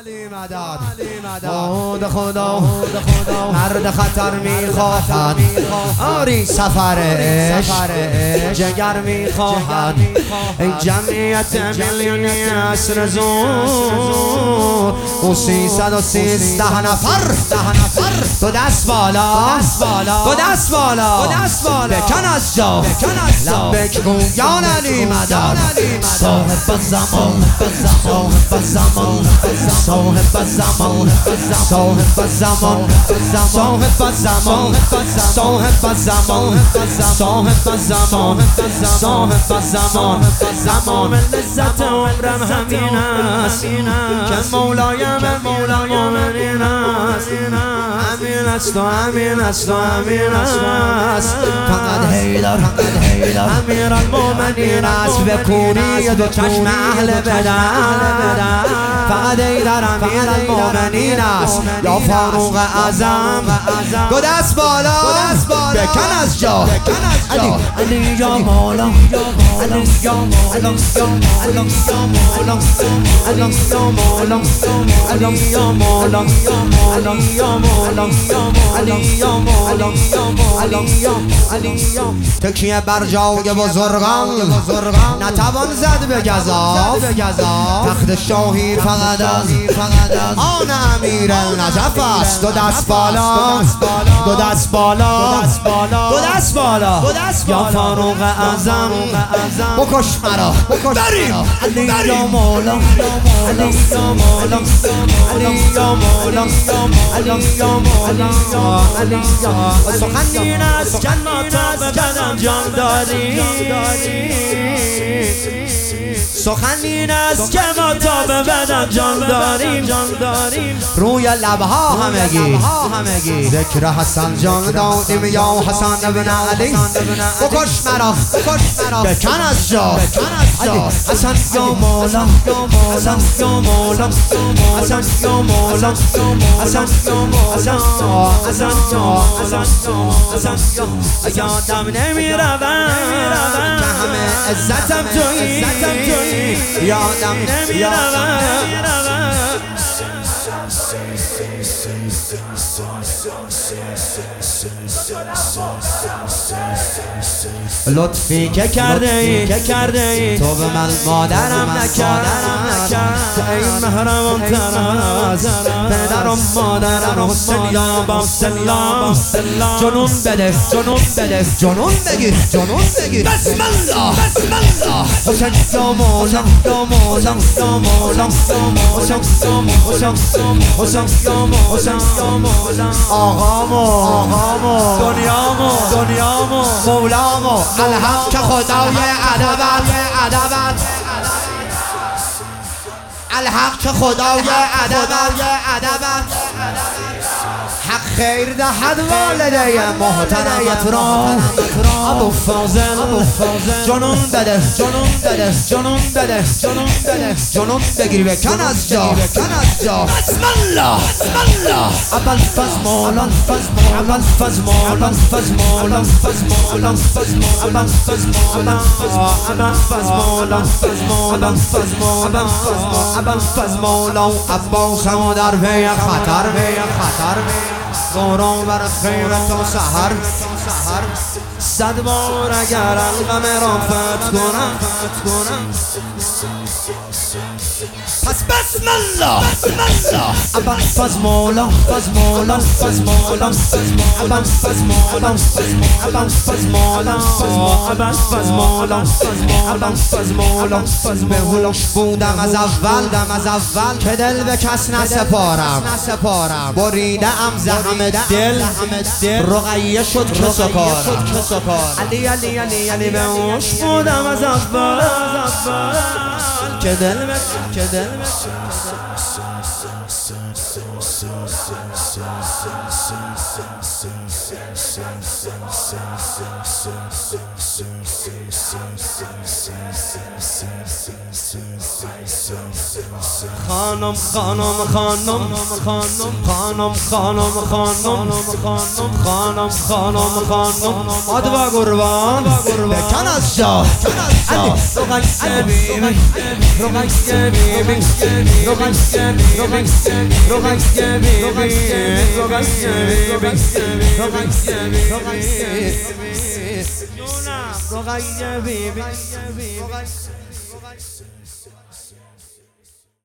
مدد خدا مرد خطر میخواهد آری سفرش جگر میخواهد ای جمعیت میلیونی عصر زور او 313 نفر تو دست بالا بکن از جا لبک گویان علی مدد صاحب زمان زمان لذت عمرم همین است که مولایم مومنین است همین است فقط حیدر امیر المومنین است بکونی دو چشم اهل بدن فقط حیدر امیر المومنین است یا فاروق اعظم دو دست بالا بکن از جا علی یا مولا علی یا مولا تکیه بر جای بزرگان نتوان زد به گزاف تخت شاهی فقط از آن امیر نجف است دو دست بالا یا فاروق اعظم بکش مرا بریم علی یا مولا سخنین از جنات به بدن جان داری سخنین است که ما تا به بدن جان داریم روی لبها همگی ذکر حسن جان دادیم یا حسن ابن علی بکش مرا بکن از جا حسن یا مولا یادم نمی روم که همه عزتم تویی یادم نمی روم لطفی که کرده ای تو به من مادرم نکرد ای محرمم تراز پدرم مادرم حسین یا با سلام جنون بده جنون بگیر بسم الله حسین یا مولا آقامو دنیامو مولامو الحق که خدای ادبت الحق که خدای ادبت حق خیر دهد والده محترمت را ابو فاضل جنون بگیر بکن از جا بسم الله ابل فز مولا عباس هم در پی خطر قرآن بر خیر تا سحر 100 بار اگر الغم را فتح کنم پس بسم الله ابل فز مولا به هوش بودم از اول که دل به کس نسپارم بریده ام زحم دل رقیه شد که سپارم علی به هوش بودم از اول که دل خانم آدوا قربان بکن از جا رقیه رقیه بیبی